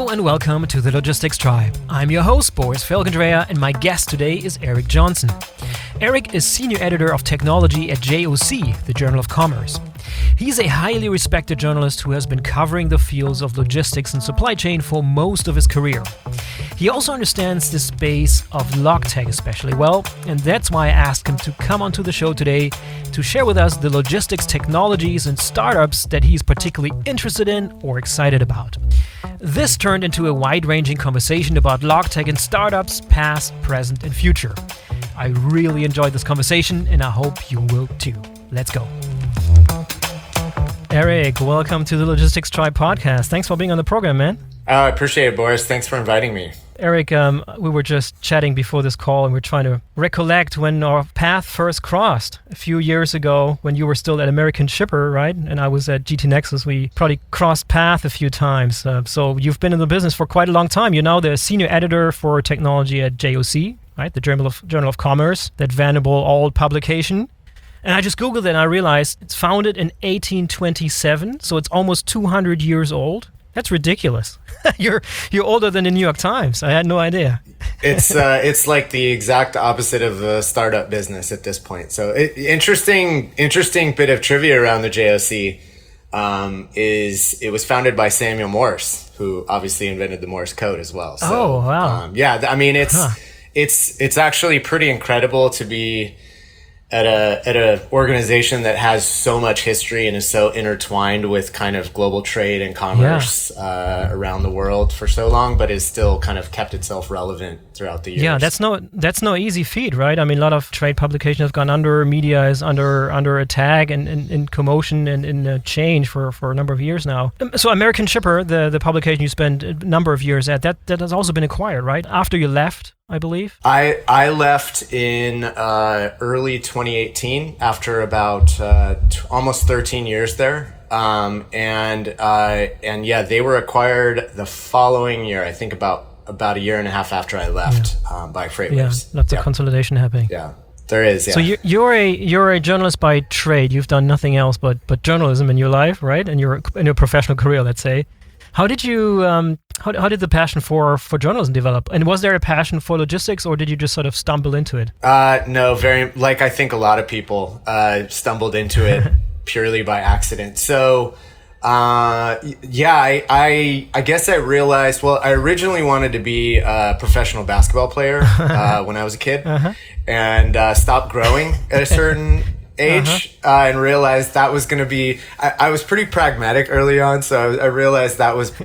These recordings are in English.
Hello and welcome to the Logistics Tribe. I'm your host, Boris Felgendreher, and my guest today is Eric Johnson. Eric is Senior Editor of Technology at JOC, the Journal of Commerce. He's a highly respected journalist who has been covering the fields of logistics and supply chain for most of his career. He also understands the space of logtech especially well, and that's why I asked him to come onto the show today to share with us the logistics technologies and startups that he's particularly interested in or excited about. This turned into a wide-ranging conversation about logtech and startups, past, present, and future. I really enjoyed this conversation, and I hope you will too. Let's go. Eric, welcome to the Logistics Tribe podcast. Thanks for being on the program, man. I appreciate it, Boris. Thanks for inviting me. Eric, we were just chatting before this call, and we're trying to recollect when our path first crossed a few years ago when you were still at American Shipper, right? And I was at GT Nexus. We probably crossed path a few times. So you've been in the business for quite a long time. You're now the senior editor for technology at JOC, right? The Journal of Commerce, that venerable old publication. And I just Googled it and I realized it's founded in 1827, so it's almost 200 years old. That's ridiculous. You're older than the New York Times. I had no idea. It's like the exact opposite of the startup business at this point. So interesting bit of trivia around the JOC is it was founded by Samuel Morse, who obviously invented the Morse code as well. So, oh wow! It's actually pretty incredible to be at a organization that has so much history and is so intertwined with kind of global trade and commerce around the world for so long, but is still kind of kept itself relevant throughout the years. Yeah, that's no easy feat, right? I mean, a lot of trade publications have gone under, media is under attack and in commotion and in change for a number of years now. So American Shipper, the publication you spent a number of years at, that has also been acquired, right? After you left, I believe. I left in early 2018 after about almost 13 years there. And yeah, they were acquired the following year, I think about a year and a half after I left by Freightways. Yeah, lots of consolidation happening. Yeah, there is. Yeah. So you're a journalist by trade. You've done nothing else but journalism in your life, right? And in your professional career, let's say. How did you how did the passion for journalism develop? And was there a passion for logistics, or did you just sort of stumble into it? No, very like I think a lot of people stumbled into it purely by accident. So I guess I realized, well, I originally wanted to be a professional basketball player when I was a kid, and stopped growing at a certain age and realized that was going to be, I was pretty pragmatic early on. So I realized that was,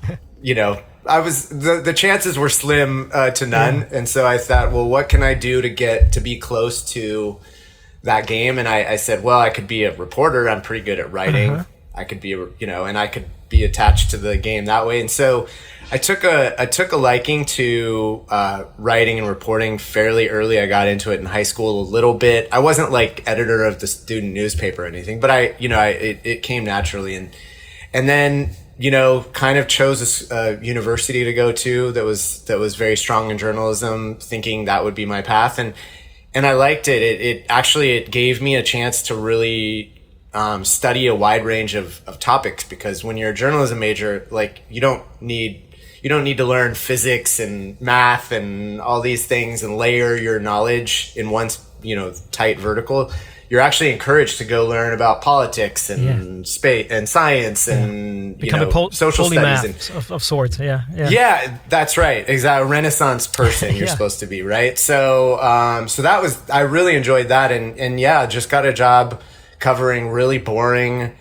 the chances were slim to none. Yeah. And so I thought, well, what can I do to be close to that game? And I said, well, I could be a reporter. I'm pretty good at writing. I could be, and I could be attached to the game that way. And so I took a liking to writing and reporting fairly early. I got into it in high school a little bit. I wasn't like editor of the student newspaper or anything, but it came naturally. And then, kind of chose a university to go to that was very strong in journalism, thinking that would be my path. And I liked it. It gave me a chance to really study a wide range of topics, because when you're a journalism major, like you don't need to learn physics and math and all these things and layer your knowledge in one, tight vertical. You're actually encouraged to go learn about politics and space and science and social studies of sorts. Yeah, that's right. Exactly, a Renaissance person you're supposed to be, right? So that was, I really enjoyed that, and just got a job covering really boring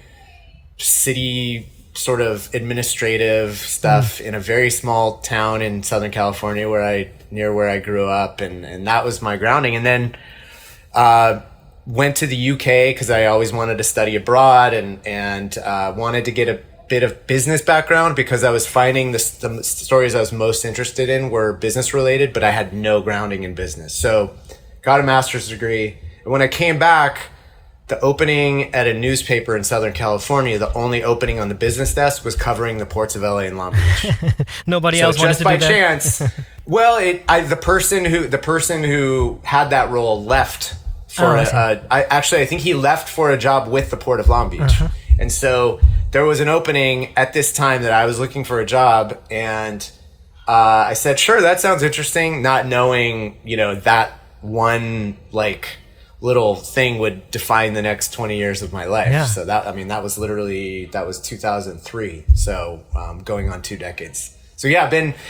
city sort of administrative stuff in a very small town in Southern California near where I grew up, and that was my grounding. And then went to the UK because I always wanted to study abroad and wanted to get a bit of business background, because I was finding the stories I was most interested in were business related, but I had no grounding in business. So got a master's degree, and when I came back, the opening at a newspaper in Southern California, the only opening on the business desk was covering the ports of LA and Long Beach. Nobody else wanted to do that. So just by chance, well, the person who had that role left for I think he left for a job with the Port of Long Beach. And so there was an opening at this time that I was looking for a job, and I said, sure, that sounds interesting, not knowing, that one little thing would define the next 20 years of my life. Yeah. So that was 2003. So going on 2 decades. So yeah,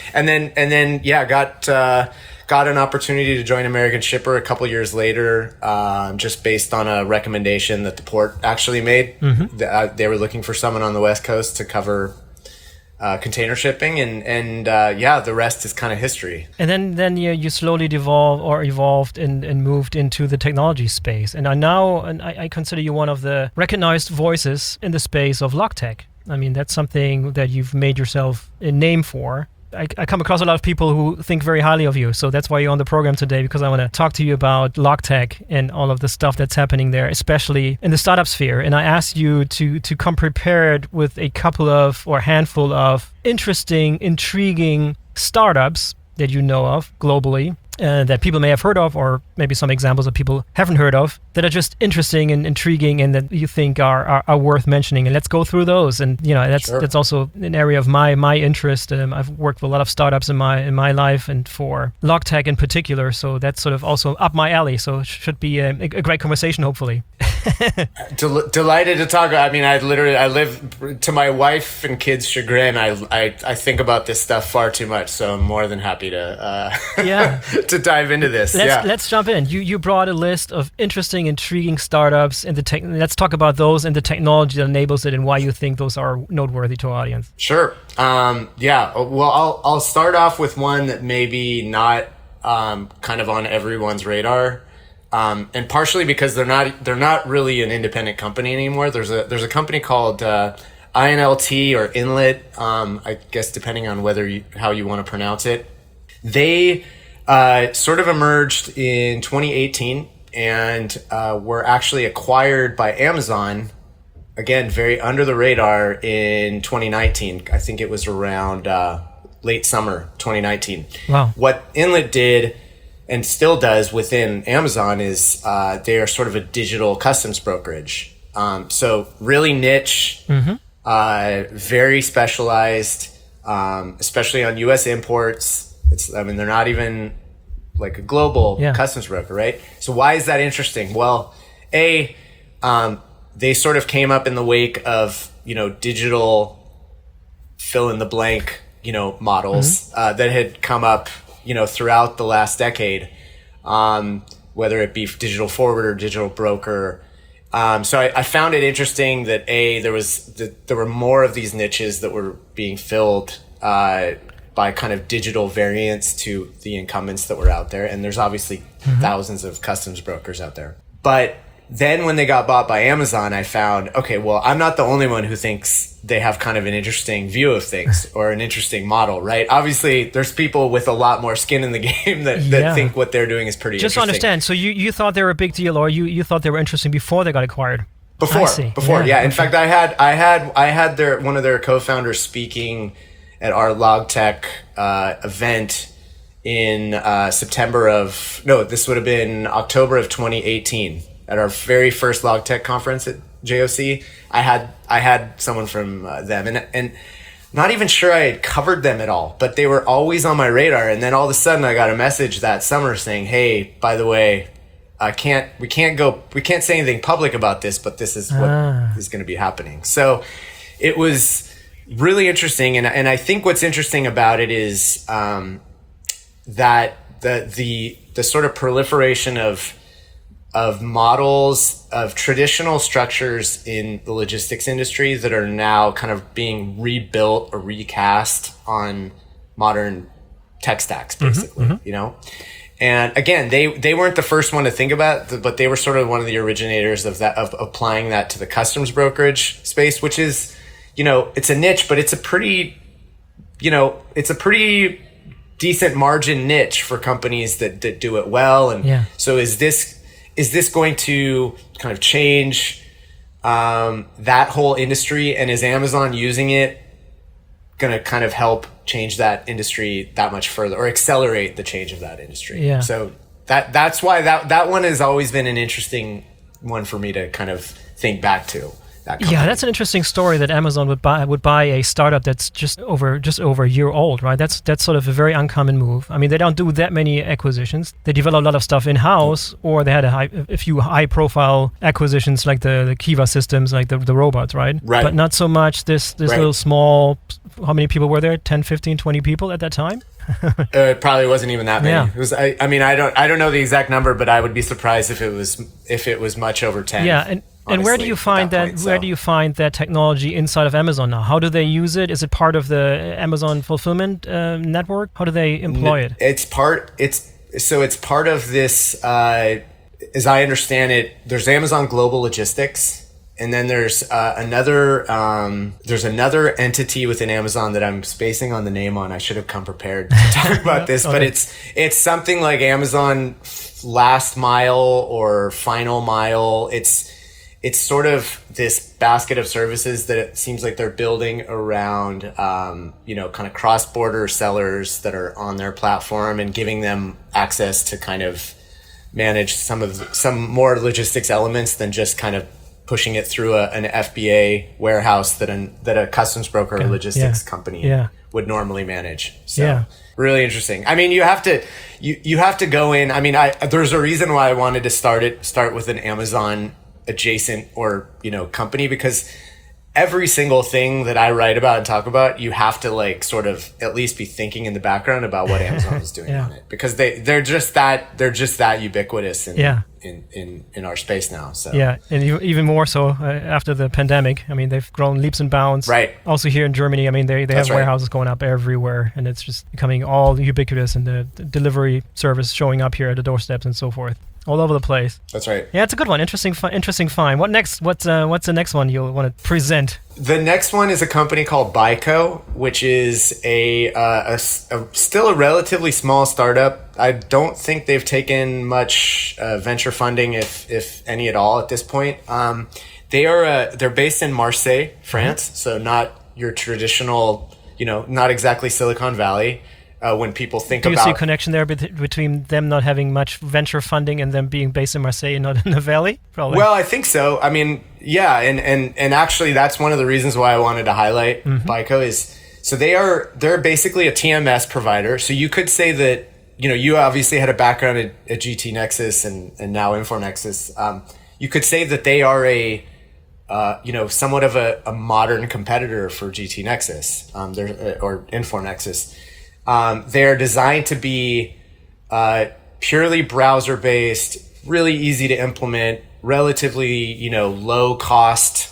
got an opportunity to join American Shipper a couple years later, just based on a recommendation that the port actually made. Mm-hmm. They were looking for someone on the West Coast to cover container shipping, and the rest is kind of history. And then you slowly evolved and moved into the technology space. And I consider you one of the recognized voices in the space of Logtech. I mean, that's something that you've made yourself a name for. I come across a lot of people who think very highly of you. So that's why you're on the program today, because I want to talk to you about Logtech and all of the stuff that's happening there, especially in the startup sphere. And I asked you to come prepared with a couple of or handful of interesting, intriguing startups that you know of globally, that people may have heard of, or maybe some examples that people haven't heard of, that are just interesting and intriguing and that you think are worth mentioning. And let's go through those. And that's also an area of my interest. I've worked with a lot of startups in my life, and for Logtech in particular. So that's sort of also up my alley. So it should be a great conversation, hopefully. Delighted to talk. I mean, I live, to my wife and kids' chagrin, I think about this stuff far too much. So I'm more than happy to to dive into this. Let's jump in. You brought a list of interesting, intriguing startups, and let's talk about those and the technology that enables it, and why you think those are noteworthy to our audience. Sure. Well, I'll start off with one that maybe not kind of on everyone's radar. And partially because they're not really an independent company anymore. There's a company called INLT or Inlet, I guess depending on how you want to pronounce it. They sort of emerged in 2018 and were actually acquired by Amazon, again very under the radar, in 2019. I think it was around late summer 2019. Wow. What Inlet did and still does within Amazon is they are sort of a digital customs brokerage. So really niche, very specialized, especially on U.S. imports. They're not even like a global customs broker, right? So why is that interesting? Well, they sort of came up in the wake of, digital fill in the blank, models that had come up throughout the last decade, whether it be digital forwarder, digital broker. So I found it interesting that there were more of these niches that were being filled by kind of digital variants to the incumbents that were out there. And there's obviously thousands of customs brokers out there. But then when they got bought by Amazon, I found, okay, well, I'm not the only one who thinks they have kind of an interesting view of things or an interesting model, right? Obviously, there's people with a lot more skin in the game that think what they're doing is pretty interesting. Just to understand, so you thought they were a big deal, or you thought they were interesting before they got acquired? Before. In fact, I had one of their co-founders speaking at our Logtech event in this would have been October of 2018. At our very first Logtech conference at JOC, I had someone from them, and not even sure I had covered them at all, but they were always on my radar. And then all of a sudden, I got a message that summer saying, "Hey, by the way, we can't say anything public about this, but this is what is going to be happening." So it was really interesting, and I think what's interesting about it is that the sort of proliferation of models of traditional structures in the logistics industry that are now kind of being rebuilt or recast on modern tech stacks, basically, And again, they weren't the first one to think about it, but they were sort of one of the originators of applying that to the customs brokerage space, which is, it's a niche, but it's a pretty decent margin niche for companies that do it well. And so is this going to kind of change that whole industry? And is Amazon using it going to kind of help change that industry that much further, or accelerate the change of that industry? Yeah. So that's why that one has always been an interesting one for me to kind of think back to. that company. Yeah, that's an interesting story that Amazon would buy a startup that's just over a year old, right? That's sort of a very uncommon move. I mean, they don't do that many acquisitions. They develop a lot of stuff in house, or they had a few high profile acquisitions like the Kiva systems, like the robots, right? Right. But not so much this Right. little small. How many people were there? 10, 15, 20 people at that time? It probably wasn't even that many. Yeah. It was. I mean, I don't know the exact number, but I would be surprised if it was much over 10. Yeah, and where do honestly, you find at that? point, Where so. do you find that technology inside of Amazon now? How do they use it? Is it part of the Amazon fulfillment network? How do they employ it? It's part of this. As I understand it, there's Amazon Global Logistics, and then there's another entity within Amazon that I'm spacing on the name on. I should have come prepared to talk about this, but Okay. it's something like Amazon Last Mile or Final Mile. It's sort of this basket of services that it seems like they're building around, kind of cross-border sellers that are on their platform and giving them access to kind of manage some more logistics elements than just kind of pushing it through an FBA warehouse that a customs broker or logistics company would normally manage. So really interesting. I mean, you have to go in. I mean, there's a reason why I wanted to start with an Amazon adjacent or company, because every single thing that I write about and talk about, you have to like sort of at least be thinking in the background about what Amazon is doing on it, because they're just that ubiquitous in our space now. So and even more so after the pandemic. I mean, they've grown leaps and bounds. Right. Also here in Germany, I mean, they have warehouses going up everywhere, and it's just becoming all ubiquitous, and the delivery service showing up here at the doorsteps and so forth. All over the place. That's right. Yeah, it's a good one. Interesting find. What next? What's the next one you'll want to present? The next one is a company called Byco, which is still a relatively small startup. I don't think they've taken much venture funding, if any at all, at this point. They're based in Marseille, France, so not your traditional, not exactly Silicon Valley. When people think Do you about see a connection there between them not having much venture funding and them being based in Marseille and not in the Valley? Probably. Well, I think so. I mean, yeah, and actually that's one of the reasons why I wanted to highlight Byco is so they're basically a TMS provider. So you could say that, you obviously had a background at GT Nexus and now InfoNexus. You could say that they are somewhat of a modern competitor for GT Nexus, or InfoNexus. They're designed to be purely browser-based, really easy to implement, relatively low cost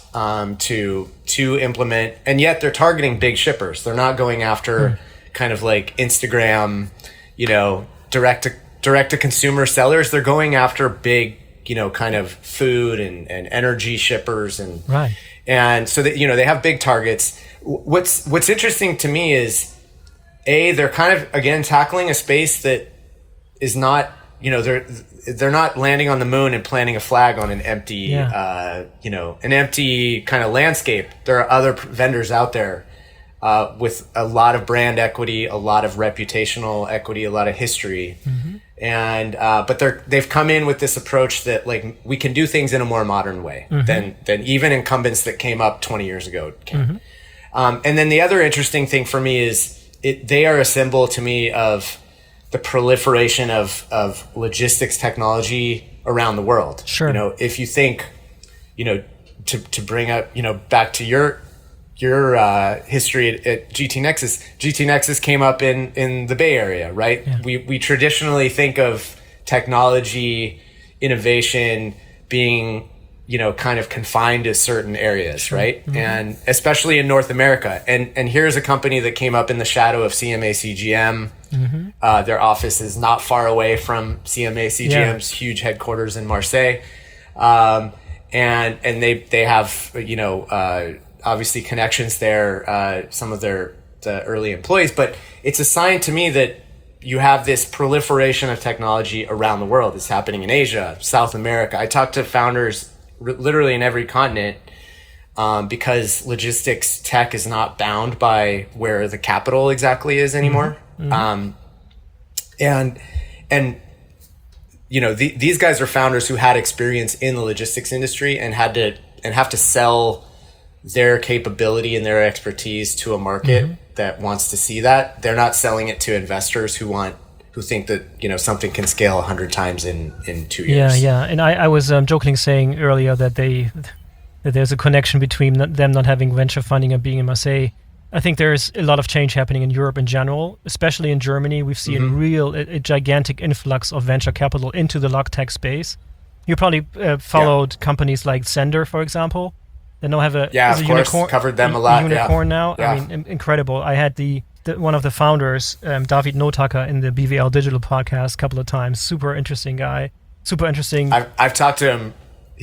to implement, and yet they're targeting big shippers. They're not going after kind of like Instagram, direct to consumer sellers. They're going after big, kind of food and energy shippers and so that they have big targets. What's interesting to me is, they're kind of, again, tackling a space that is not, they're not landing on the moon and planting a flag on an empty, an empty kind of landscape. There are other vendors out there with a lot of brand equity, a lot of reputational equity, a lot of history. And but they've come in with this approach that like we can do things in a more modern way than even incumbents that came up 20 years ago can. And then the other interesting thing for me is, they are a symbol to me of the proliferation of logistics technology around the world. Sure. If you think, to bring up, back to your history at GT Nexus. GT Nexus came up in the Bay Area, right? Yeah. We traditionally think of technology innovation being kind of confined to certain areas, right? And especially in North America. And here's a company that came up in the shadow of CMA CGM. Their office is not far away from CMA CGM's huge headquarters in Marseille. And they have, obviously connections there, some of the early employees, but it's a sign to me that you have this proliferation of technology around the world. It's happening in Asia, South America. I talk to founders literally in every continent, because logistics tech is not bound by where the capital exactly is anymore. These guys are founders who had experience in the logistics industry and had to and have to sell their capability and their expertise to a market that wants to see that. They're not selling it to investors who think that, you know, something can scale 100 times in 2 years. Yeah. And I was jokingly saying earlier that there's a connection between them not having venture funding and being in Marseille. I think there's a lot of change happening in Europe in general, especially in Germany. We've seen a gigantic influx of venture capital into the log-tech space. You probably followed companies like Sender, for example. They now have a unicorn. Covered them a lot. Unicorn now. Yeah. I mean, incredible. I had one of the founders, David Notaka, in the BVL Digital podcast a couple of times. Super interesting guy. Super interesting. I've talked to him.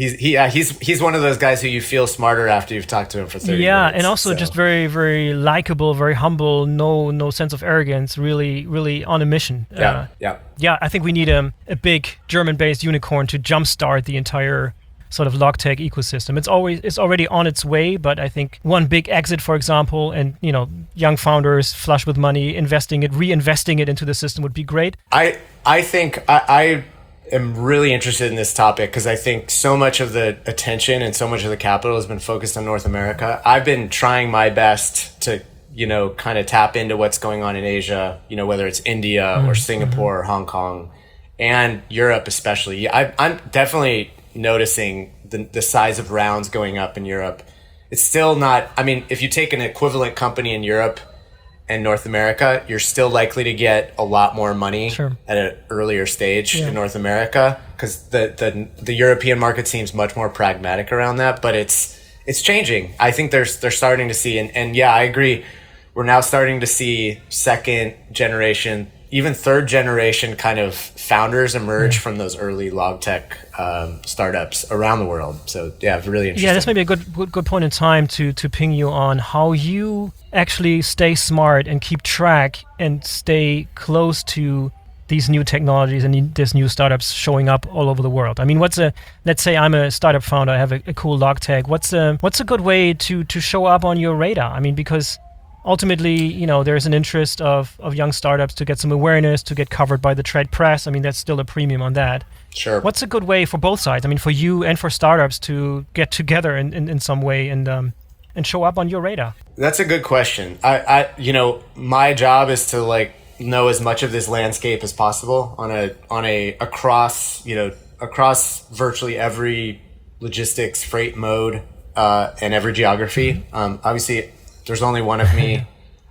He's one of those guys who you feel smarter after you've talked to him for 30 minutes. Yeah, and also just very, very likable, very humble, no sense of arrogance, really, really on a mission. Yeah. I think we need a big German-based unicorn to jumpstart the entire sort of log-tech ecosystem. It's already on its way, but I think one big exit, for example, and, you know, young founders flush with money, reinvesting it into the system would be great. I think I am really interested in this topic because I think so much of the attention and so much of the capital has been focused on North America. I've been trying my best to, you know, kind of tap into what's going on in Asia, you know, whether it's India or Singapore or Hong Kong and Europe especially. I'm definitely noticing the size of rounds going up in Europe. It's still not, I mean, if you take an equivalent company in Europe and North America, you're still likely to get a lot more money at an earlier stage in North America because the European market seems much more pragmatic around that, but it's changing. I think they're starting to see, and yeah, I agree. We're now starting to see second generation, even third generation kind of founders emerge from those early log tech startups around the world. So yeah, really interesting. Yeah, this may be a good point in time to ping you on how you actually stay smart and keep track and stay close to these new technologies and these new startups showing up all over the world. I mean, let's say I'm a startup founder, I have a cool log tech. What's a good way to show up on your radar? I mean, because ultimately, you know, there's an interest of young startups to get some awareness, to get covered by the trade press. I mean, that's still a premium on that. Sure. What's a good way for both sides? I mean, for you and for startups to get together in some way and show up on your radar? That's a good question. I you know, my job is to like know as much of this landscape as possible on a across virtually every logistics freight mode and every geography. Obviously, there's only one of me.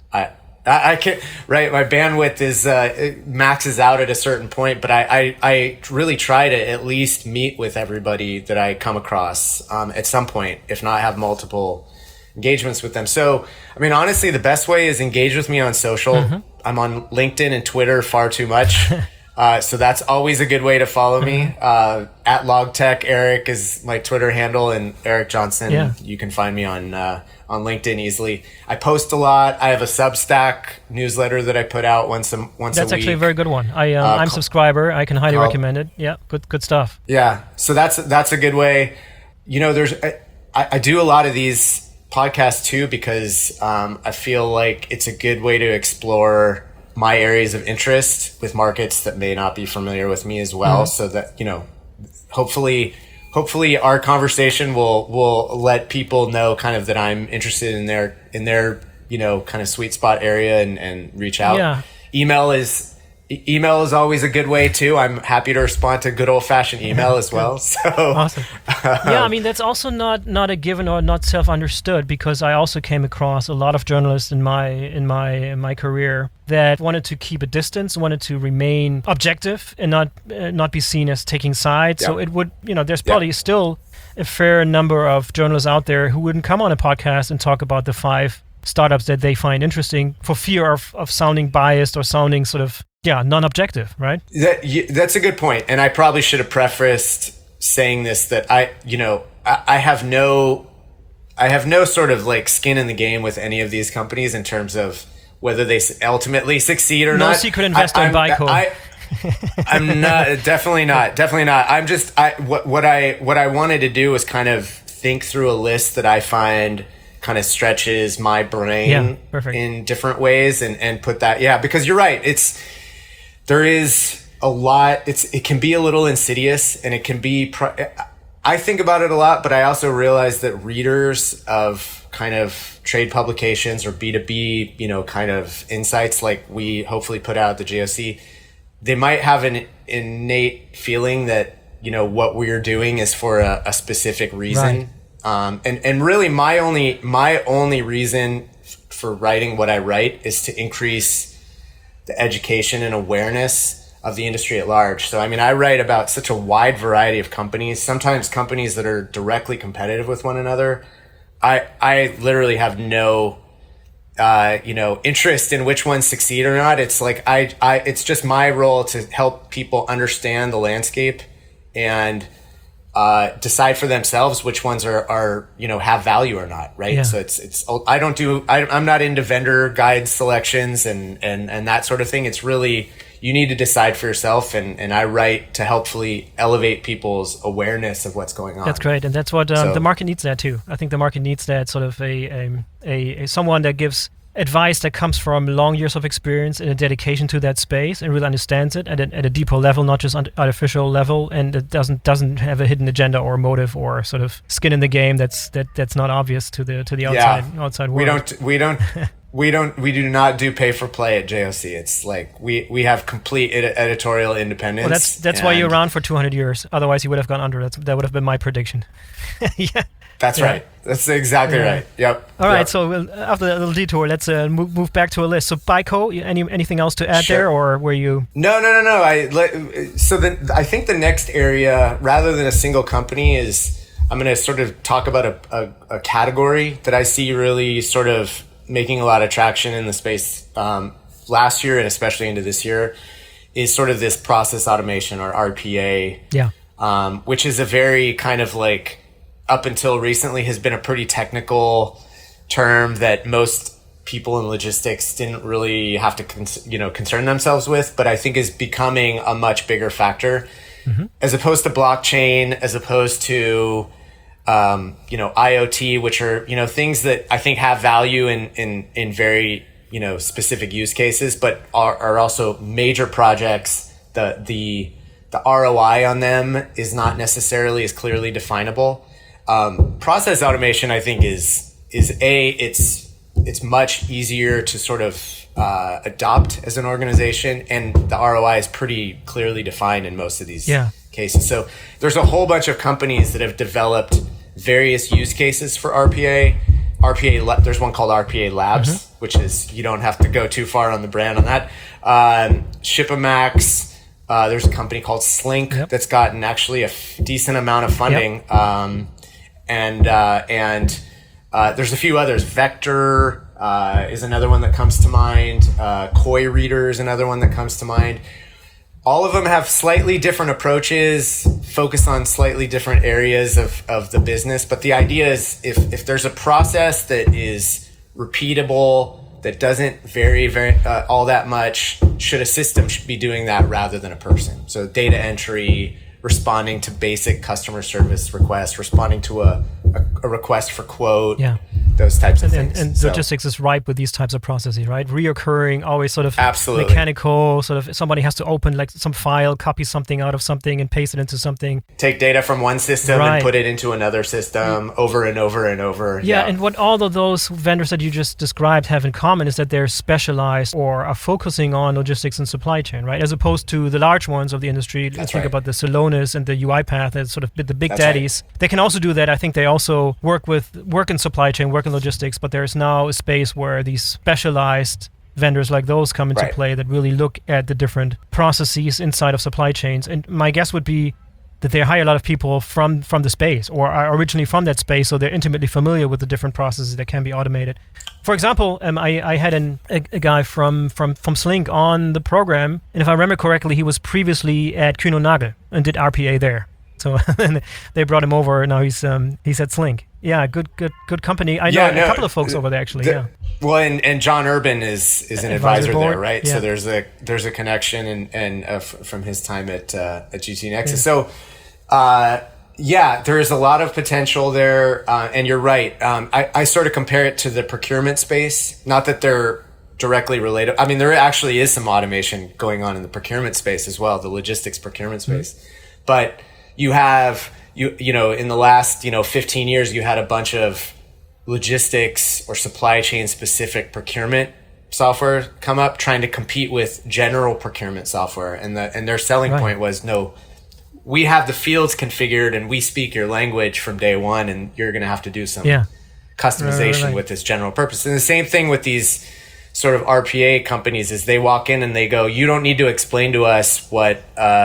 I can't, right? My bandwidth is it maxes out at a certain point, but I really try to at least meet with everybody that I come across at some point, if not have multiple engagements with them. So, I mean, honestly, the best way is engage with me on social. I'm on LinkedIn and Twitter far too much. So that's always a good way to follow me. At LogTech, Eric is my Twitter handle, and Eric Johnson, you can find me on LinkedIn easily. I post a lot. I have a Substack newsletter that I put out once a week. That's actually a very good one. I'm a subscriber. I can highly recommend it. Yeah, good stuff. Yeah, so that's a good way. You know, I do a lot of these podcasts too because I feel like it's a good way to explore my areas of interest with markets that may not be familiar with me as well. So that, you know, hopefully our conversation will let people know kind of that I'm interested in their, you know, kind of sweet spot area and reach out. Yeah. Email is always a good way too. I'm happy to respond to good old fashioned email as well. So awesome. Yeah, I mean, that's also not a given or not self-understood, because I also came across a lot of journalists in my career that wanted to keep a distance, wanted to remain objective and not be seen as taking sides. So it would, you know, there's probably still a fair number of journalists out there who wouldn't come on a podcast and talk about the 5 startups that they find interesting for fear of sounding biased or sounding sort of non-objective, right? That's a good point. And I probably should have prefaced saying this, that I have no sort of like skin in the game with any of these companies in terms of whether they ultimately succeed or not. No secret investor in Baico. I'm not, definitely not. I'm just, what I wanted to do was kind of think through a list that I find kind of stretches my brain in different ways and put that, because you're right. There is a lot, it can be a little insidious, and it can be, I think about it a lot, but I also realize that readers of kind of trade publications or B2B, kind of insights like we hopefully put out at the JOC, they might have an innate feeling that, what we're doing is for a specific reason. Right. And really my only reason for writing what I write is to increase the education and awareness of the industry at large. So, I write about such a wide variety of companies, sometimes companies that are directly competitive with one another. I literally have no, interest in which ones succeed or not. It's like, it's just my role to help people understand the landscape and decide for themselves which ones are have value or not, right? Yeah. So I'm not into vendor guide selections and that sort of thing. It's really, you need to decide for yourself, and I write to helpfully elevate people's awareness of what's going on. That's great, and that's what the market needs that too. I think the market needs that sort of a someone that gives advice that comes from long years of experience and a dedication to that space and really understands it at a deeper level, not just artificial level, and it doesn't have a hidden agenda or motive or sort of skin in the game that's not obvious to the outside world. We do not do pay for play at JOC. It's like we have complete editorial independence. Well, that's why you're around for 200 years. Otherwise, you would have gone under. That would have been my prediction. Yeah. That's right. That's exactly right. Yep. All right. So after that little detour, let's move back to a list. So BICO, anything else to add there, or were you? No. I think the next area, rather than a single company, is I'm going to sort of talk about a category that I see really sort of making a lot of traction in the space last year and especially into this year, is sort of this process automation, or RPA. Yeah. Which is a very kind of like, up until recently, has been a pretty technical term that most people in logistics didn't really have to concern themselves with, but I think is becoming a much bigger factor, as opposed to blockchain, as opposed to IoT, which are things that I think have value in very specific use cases, but are also major projects. The ROI on them is not necessarily as clearly definable. Process automation, I think, is it's much easier to sort of adopt as an organization, and the ROI is pretty clearly defined in most of these cases. So there's a whole bunch of companies that have developed various use cases for RPA. There's one called RPA Labs, which is, you don't have to go too far on the brand on that. Shipamax. There's a company called Slink that's gotten actually a decent amount of funding. And there's a few others. Vector is another one that comes to mind. Koi Reader is another one that comes to mind. All of them have slightly different approaches, focus on slightly different areas of the business. But the idea is, if there's a process that is repeatable, that doesn't vary all that much, should a system be doing that rather than a person? So data entry, responding to basic customer service requests, responding to a request for quote, those types of things. And logistics is ripe with these types of processes, right? Reoccurring, always sort of absolutely mechanical, sort of somebody has to open like some file, copy something out of something and paste it into something. Take data from one system and put it into another system over and over and over. Yeah, and what all of those vendors that you just described have in common is that they're specialized or are focusing on logistics and supply chain, right? As opposed to the large ones of the industry. Let's think about the Celonis and the UiPath as sort of the big daddies. Right. They can also do that. I think they also work in supply chain, work in logistics, but there's now a space where these specialized vendors like those come into play that really look at the different processes inside of supply chains. And my guess would be that they hire a lot of people from the space or are originally from that space, so they're intimately familiar with the different processes that can be automated. For example, I had a guy from Slink on the program, and if I remember correctly, he was previously at Kühn + Nagel and did RPA there. So they brought him over. Now he's at Slink. Yeah, good company. I know a couple of folks over there actually. Well, and John Urban is an advisor there, right? Yeah. So there's a connection and from his time at GT Nexus. So there is a lot of potential there, and you're right. I sort of compare it to the procurement space. Not that they're directly related. I mean, there actually is some automation going on in the procurement space as well, the logistics procurement space. But you have in the last 15 years, you had a bunch of logistics or supply chain specific procurement software come up trying to compete with general procurement software, and their selling point was, no, we have the fields configured and we speak your language from day one, and you're going to have to do some customization with this general purpose. And the same thing with these sort of RPA companies is they walk in and they go, you don't need to explain to us what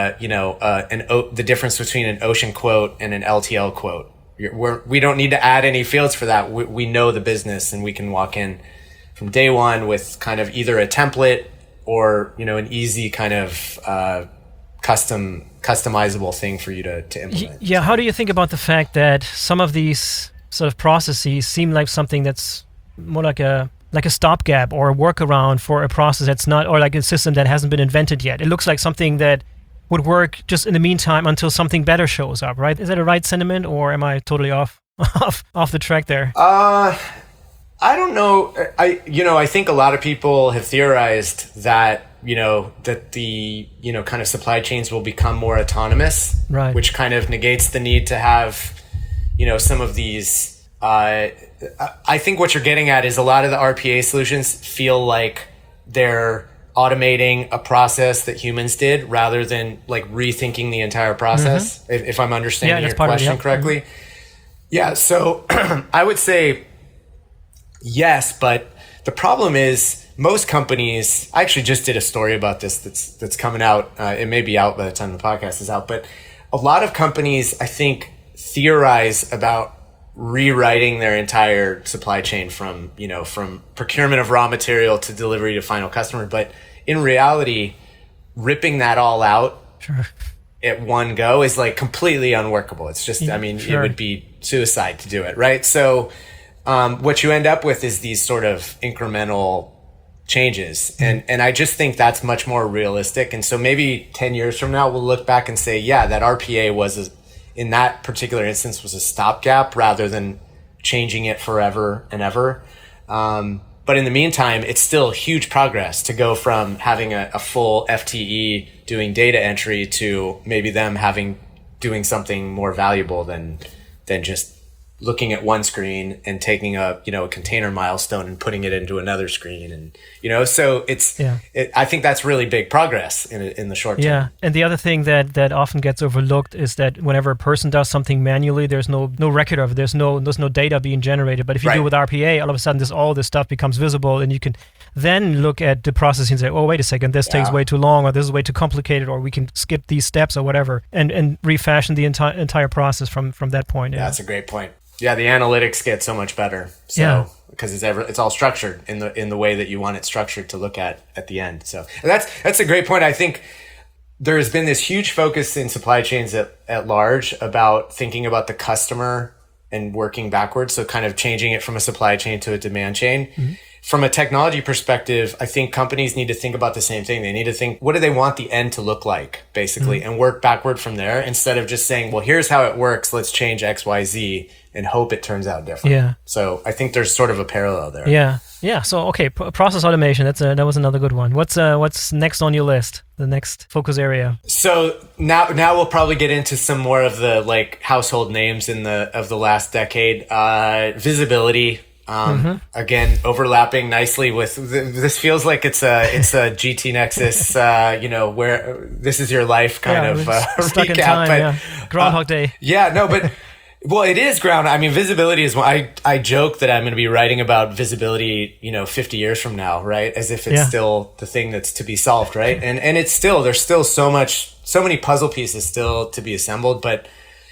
the difference between an ocean quote and an LTL quote. We don't need to add any fields for that. We know the business, and we can walk in from day one with kind of either a template or an easy kind of customizable thing for you to implement. Yeah, how do you think about the fact that some of these sort of processes seem like something that's more like a stopgap or a workaround for a process that's not, or like a system that hasn't been invented yet? It looks like something that would work just in the meantime until something better shows up, right? Is that a right sentiment, or am I totally off the track there? I don't know. I think a lot of people have theorized that that the kind of supply chains will become more autonomous, right? Which kind of negates the need to have some of these. I think what you're getting at is a lot of the RPA solutions feel like they're automating a process that humans did rather than like rethinking the entire process. If I'm understanding your question correctly. Yeah. So I would say yes, but the problem is most companies. I actually just did a story about this that's coming out. It may be out by the time the podcast is out, but a lot of companies, I think, theorize about rewriting their entire supply chain from procurement of raw material to delivery to final customer. But in reality, ripping that all out at one go is like completely unworkable. It's just, it would be suicide to do it. Right. So, what you end up with is these sort of incremental changes. And I just think that's much more realistic. And so maybe 10 years from now, we'll look back and say, yeah, that RPA in that particular instance was a stopgap rather than changing it forever and ever. But in the meantime, it's still huge progress to go from having a full FTE doing data entry to maybe them doing something more valuable than just looking at one screen and taking a container milestone and putting it into another screen. And, so I think that's really big progress in the short term. Yeah. And the other thing that often gets overlooked is that whenever a person does something manually, there's no record of it. There's no data being generated. But if you do it with RPA, all of a sudden all this stuff becomes visible, and you can then look at the process and say, oh, wait a second, this takes way too long, or this is way too complicated, or we can skip these steps or whatever, and refashion the entire process from that point. Yeah, that's a great point. Yeah, the analytics get so much better. So because it's all structured in the way that you want it structured to look at the end. So and that's a great point. I think there has been this huge focus in supply chains at large about thinking about the customer and working backwards. So kind of changing it from a supply chain to a demand chain. Mm-hmm. From a technology perspective, I think companies need to think about the same thing. They need to think, what do they want the end to look like, basically, and work backward from there instead of just saying, well, here's how it works. Let's change X, Y, Z and hope it turns out different. Yeah. So I think there's sort of a parallel there. Yeah. Yeah. So, okay. Process automation. That was another good one. What's next on your list? The next focus area? So now we'll probably get into some more of the like household names of the last decade. Visibility. Again, overlapping nicely with this feels like it's a GT Nexus, where this is your life kind of stuck recap. In time, Groundhog Day. But well, it is ground. I mean, visibility is. I joke that I'm going to be writing about visibility, 50 years from now, right? As if it's still the thing that's to be solved, right? And it's still there's still so many puzzle pieces still to be assembled, but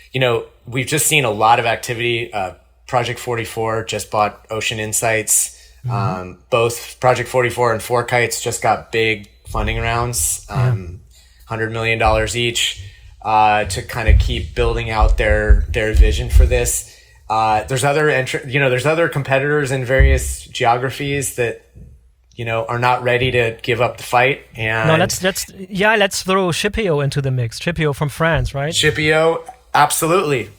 we've just seen a lot of activity. Project 44 just bought Ocean Insights. Mm-hmm. Both Project 44 and FourKites just got big funding rounds, $100 million each, to kind of keep building out their vision for this. There's other competitors in various geographies that are not ready to give up the fight. And no, let's throw Shipio into the mix. Shipio from France, right? Shipio, absolutely.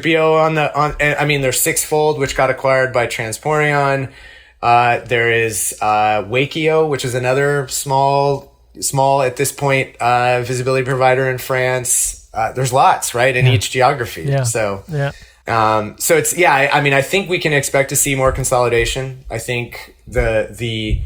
Shipio there's Sixfold, which got acquired by Transporeon. There is Wakio, which is another small at this point visibility provider in France. there's lots, right, in each geography. Yeah. So, yeah. So it's, I mean, I think we can expect to see more consolidation. I think the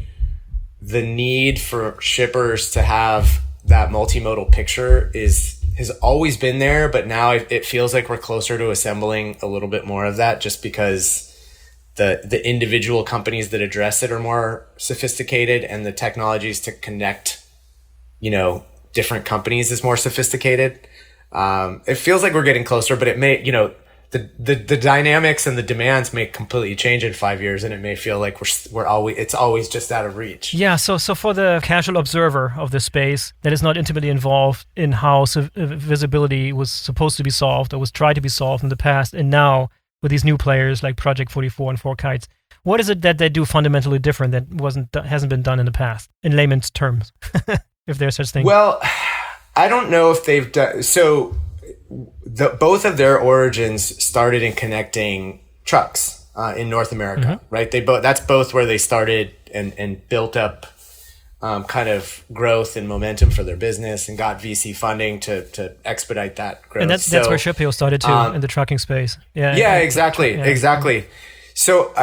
need for shippers to have that multimodal picture has always been there, but now it feels like we're closer to assembling a little bit more of that, just because the individual companies that address it are more sophisticated, and the technologies to connect, different companies is more sophisticated. It feels like we're getting closer, but it may, the dynamics and the demands may completely change in 5 years, and it may feel like it's always just out of reach. Yeah. So for the casual observer of the space that is not intimately involved in how visibility was supposed to be solved or was tried to be solved in the past, and now with these new players like Project 44 and 4Kites, what is it that they do fundamentally different that hasn't been done in the past, in layman's terms, if there's such thing? Well, I don't know if they've done so. Both of their origins started in connecting trucks in North America, right? That's both where they started and built up kind of growth and momentum for their business, and got VC funding to expedite that growth. And that's where Shipio started too, in the trucking space. Yeah, exactly. So,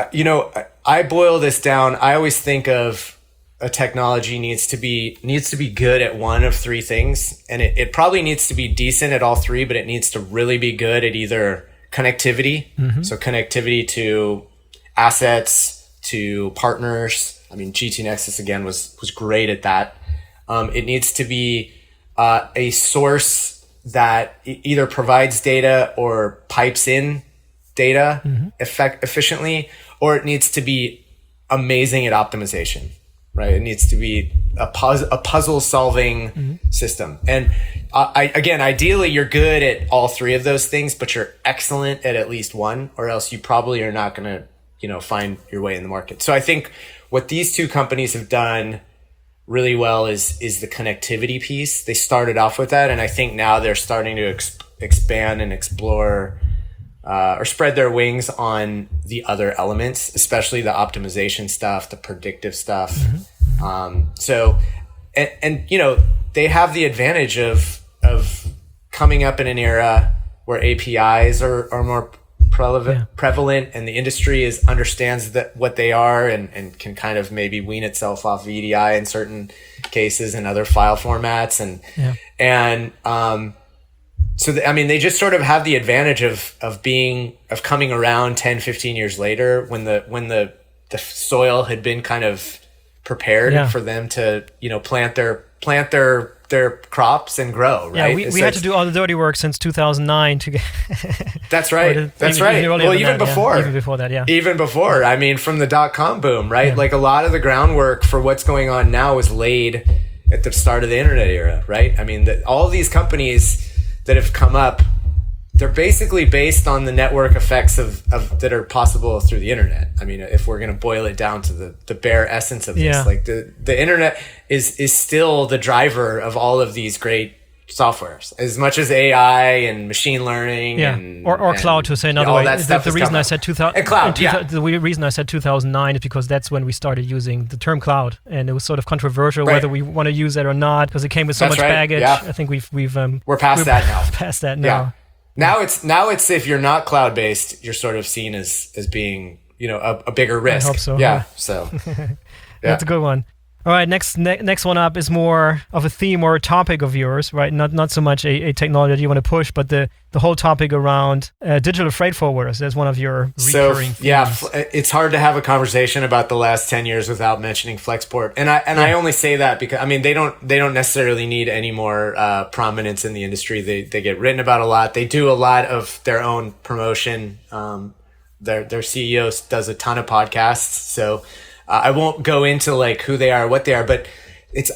I boil this down. I always think of a technology needs to be good at one of three things, and it probably needs to be decent at all three, but it needs to really be good at either connectivity, so connectivity to assets, to partners. I mean, GT Nexus again was great at that. It needs to be a source that either provides data or pipes in data efficiently, or it needs to be amazing at optimization. Right, it needs to be a puzzle solving system, and ideally, you're good at all three of those things, but you're excellent at least one, or else you probably are not going to, find your way in the market. So I think what these two companies have done really well is the connectivity piece. They started off with that, and I think now they're starting to expand and explore. Or spread their wings on the other elements, especially the optimization stuff, the predictive stuff. So they have the advantage of coming up in an era where APIs are more prevalent, and the industry understands what they are, and can kind of maybe wean itself off VDI in certain cases and other file formats, So, they just sort of have the advantage of coming around 10, 15 years later, when the soil had been kind of prepared for them to, plant their crops and grow, right? Yeah, we had to do all the dirty work since 2009 to get. That's right. Well, even before that. Even before, from the .com boom, right? Yeah. Like, a lot of the groundwork for what's going on now was laid at the start of the internet era, right? All these companies that have come up, they're basically based on the network effects of that are possible through the internet. If we're going to boil it down to the bare essence of this, like the internet is still the driver of all of these great softwares, as much as AI and machine learning, or cloud, to say another way. The reason I said 2000 and cloud, the reason I said 2009 is because that's when we started using the term cloud, and it was sort of controversial whether we want to use that or not, because it came with so much baggage. I think we're past that now. Past that now. Now it's if you're not cloud based, you're sort of seen as being a bigger risk. I hope so. Yeah. So that's a good one. All right, next one up is more of a theme or a topic of yours, right? Not so much a technology that you want to push, but the whole topic around digital freight forwarders. That's one of your recurring themes. It's hard to have a conversation about the last 10 years without mentioning Flexport, and I only say that because they don't necessarily need any more prominence in the industry. They get written about a lot. They do a lot of their own promotion. Their CEO does a ton of podcasts, so. I won't go into like who they are, what they are, but it's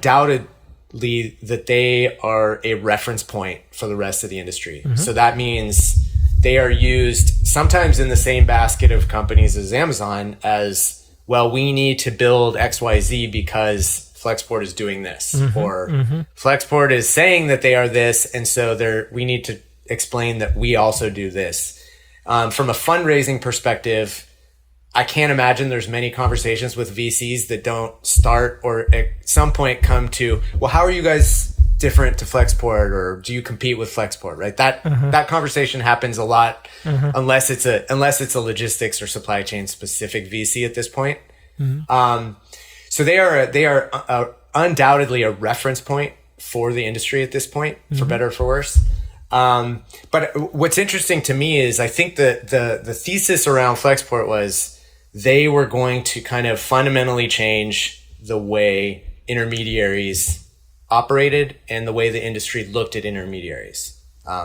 undoubtedly that they are a reference point for the rest of the industry. So that means they are used sometimes in the same basket of companies as Amazon as, well, we need to build XYZ because Flexport is doing this, or Flexport is saying that they are this, and so we need to explain that we also do this. From a fundraising perspective, I can't imagine there's many conversations with VCs that don't start or at some point come to, well, how are you guys different to Flexport, or do you compete with Flexport? Right. That conversation happens a lot, unless it's a logistics or supply chain specific VC at this point. So they are undoubtedly a reference point for the industry at this point, for better or for worse. But what's interesting to me is I think that the thesis around Flexport was they were going to kind of fundamentally change the way intermediaries operated and the way the industry looked at intermediaries.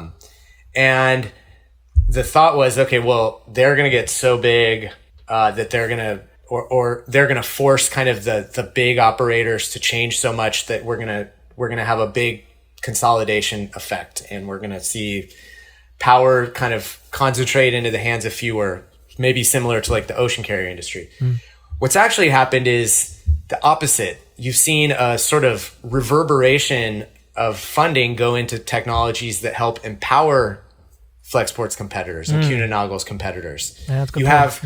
And the thought was, okay, well, they're going to get so big that they're going to, or they're going to force kind of the big operators to change so much that we're going to have a big consolidation effect, and we're going to see power kind of concentrate into the hands of fewer, maybe similar to like the ocean carrier industry. What's actually happened is the opposite. You've seen a sort of reverberation of funding go into technologies that help empower Flexport's competitors and Kuehne+Nagel's competitors. Yeah, that's a good you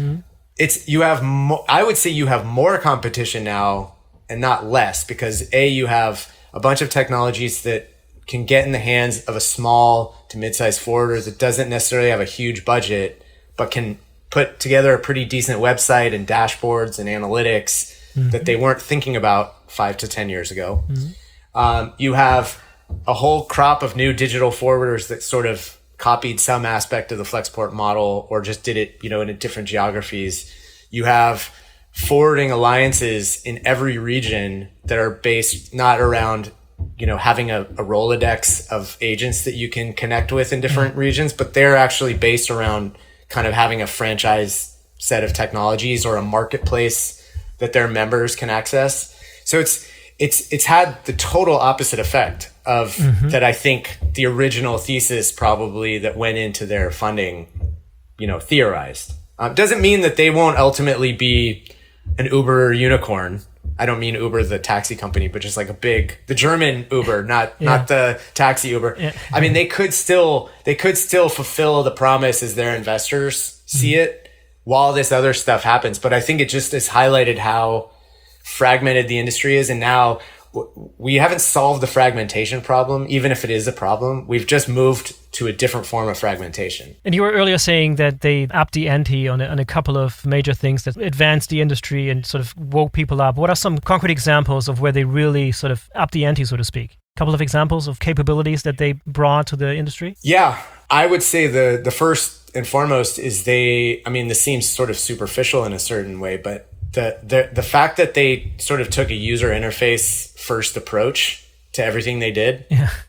point. have I would say you have more competition now and not less, because you have a bunch of technologies that can get in the hands of a small to mid-sized forwarder that doesn't necessarily have a huge budget, but can put together a pretty decent website and dashboards and analytics that they weren't thinking about 5 to 10 years ago. You have a whole crop of new digital forwarders that sort of copied some aspect of the Flexport model, or just did it, in different geographies. You have forwarding alliances in every region that are based not around, having a Rolodex of agents that you can connect with in different regions, but they're actually based around kind of having a franchise set of technologies or a marketplace that their members can access. So it's had the total opposite effect of that. I think the original thesis probably that went into their funding, theorized. Doesn't mean that they won't ultimately be an Uber unicorn. I don't mean Uber, the taxi company, but just like the German Uber, not the taxi Uber. Yeah. I mean, they could still fulfill the promise as their investors see it while this other stuff happens. But I think it just has highlighted how fragmented the industry is. And now we haven't solved the fragmentation problem, even if it is a problem. We've just moved to a different form of fragmentation. And you were earlier saying that they upped the ante on a couple of major things that advanced the industry and sort of woke people up. What are some concrete examples of where they really sort of upped the ante, so to speak? A couple of examples of capabilities that they brought to the industry? Yeah, I would say the first and foremost is this seems sort of superficial in a certain way, but the fact that they sort of took a user interface first approach to everything they did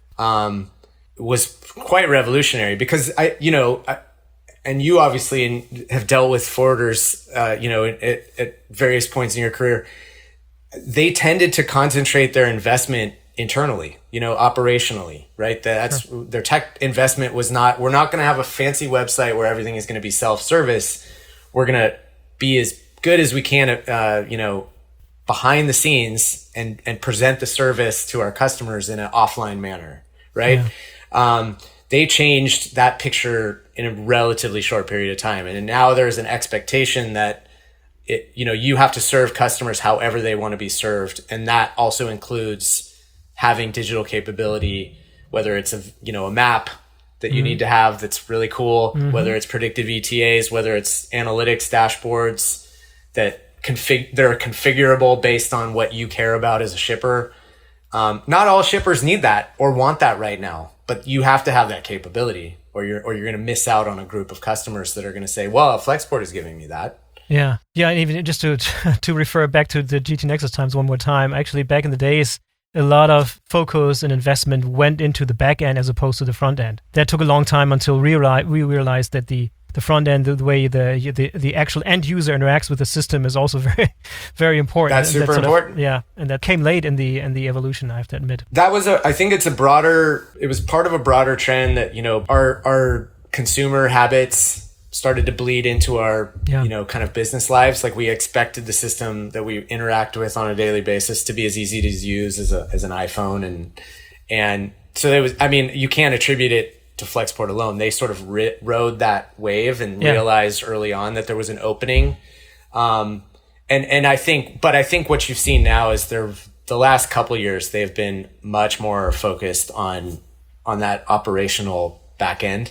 was quite revolutionary, because and you obviously have dealt with forwarders, at various points in your career. They tended to concentrate their investment internally, operationally, right? That's their tech investment was not, we're not going to have a fancy website where everything is going to be self-service. We're going to be as good as we can, behind the scenes and present the service to our customers in an offline manner, right? Yeah. They changed that picture in a relatively short period of time. And now there's an expectation that you have to serve customers however they want to be served. And that also includes having digital capability, whether it's a map that you need to have that's really cool, whether it's predictive ETAs, whether it's analytics dashboards that are configurable based on what you care about as a shipper. Not all shippers need that or want that right now, but you have to have that capability, or you're going to miss out on a group of customers that are going to say, well, Flexport is giving me that. Yeah. And even just to refer back to the GT Nexus times one more time, actually back in the days, a lot of focus and investment went into the back end as opposed to the front end. That took a long time until we realized that the front end, the way the actual end user interacts with the system, is also very, very important. That's super important. And that came late in the evolution, I have to admit. That was I think it was part of a broader trend that, our consumer habits started to bleed into our, kind of business lives. Like, we expected the system that we interact with on a daily basis to be as easy to use as an iPhone. And so there was, you can't attribute it to Flexport alone. They sort of rode that wave and realized early on that there was an opening. And I think what you've seen now is the last couple years, they've been much more focused on that operational back end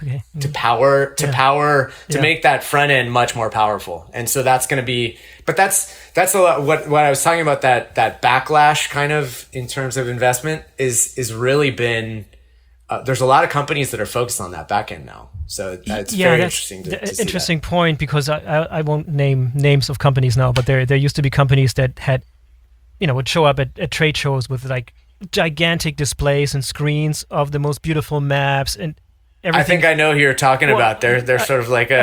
to make that front end much more powerful. And so that's going to be, but that's a lot what I was talking about, that backlash kind of in terms of investment is really been, there's a lot of companies that are focused on that back end now. So it's very interesting to see interesting that. point, because I won't name names of companies now, but there used to be companies that had, would show up at trade shows with like gigantic displays and screens of the most beautiful maps and everything. I think I know who you're talking about. They're sort of like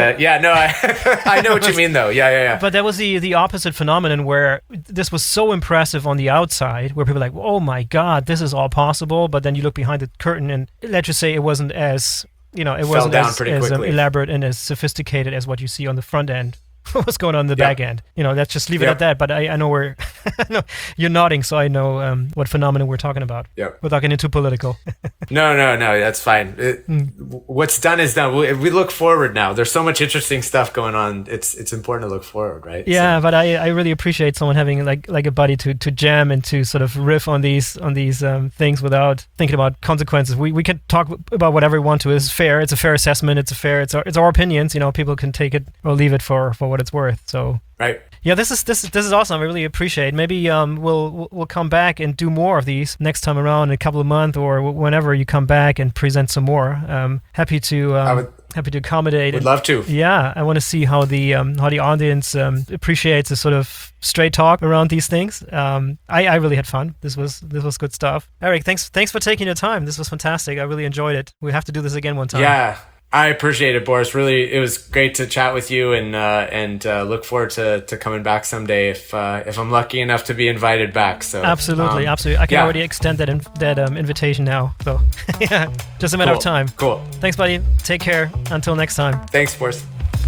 I know what you mean though. Yeah. But that was the opposite phenomenon, where this was so impressive on the outside, where people were like, oh my God, this is all possible. But then you look behind the curtain and let's just say it wasn't as, it wasn't as elaborate and as sophisticated as what you see on the front end. What's going on in the back end? Let's just leave it at that. But I know no, you're nodding, so I know what phenomenon we're talking about. Yep. Without getting too political. No, that's fine. What's done is done. We look forward now. There's so much interesting stuff going on. It's important to look forward, right? Yeah, but I really appreciate someone having like a buddy to jam and to sort of riff on these things without thinking about consequences. We can talk about whatever we want to. It's fair. It's a fair assessment. It's our opinions. People can take it or leave it for what it's worth. So right. Yeah, this is awesome. I really appreciate it. Maybe we'll come back and do more of these next time around in a couple of months or whenever you come back and present some more. Happy to accommodate. Would love to. Yeah, I want to see how the audience appreciates the sort of straight talk around these things. I really had fun. This was good stuff. Eric, thanks for taking your time. This was fantastic. I really enjoyed it. We have to do this again one time. Yeah. I appreciate it, Boris. Really, it was great to chat with you, and look forward to coming back someday if I'm lucky enough to be invited back. So absolutely. I can already extend that invitation now. So yeah, just a matter of time. Cool. Thanks, buddy. Take care. Until next time. Thanks, Boris.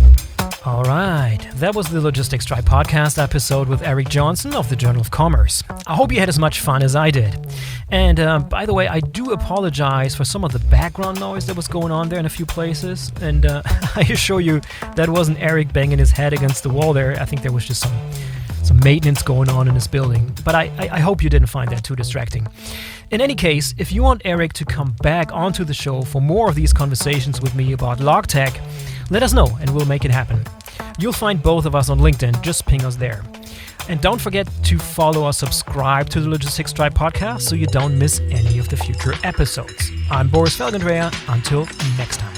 All right, that was the Logistics Tribe podcast episode with Eric Johnson of the Journal of Commerce. I hope you had as much fun as I did. And by the way, I do apologize for some of the background noise that was going on there in a few places. And I assure you that wasn't Eric banging his head against the wall there. I think there was just some maintenance going on in this building. But I hope you didn't find that too distracting. In any case, if you want Eric to come back onto the show for more of these conversations with me about log tech, let us know and we'll make it happen. You'll find both of us on LinkedIn, just ping us there. And don't forget to follow or subscribe to the Logistics Tribe podcast so you don't miss any of the future episodes. I'm Boris Felgendreher. Until next time.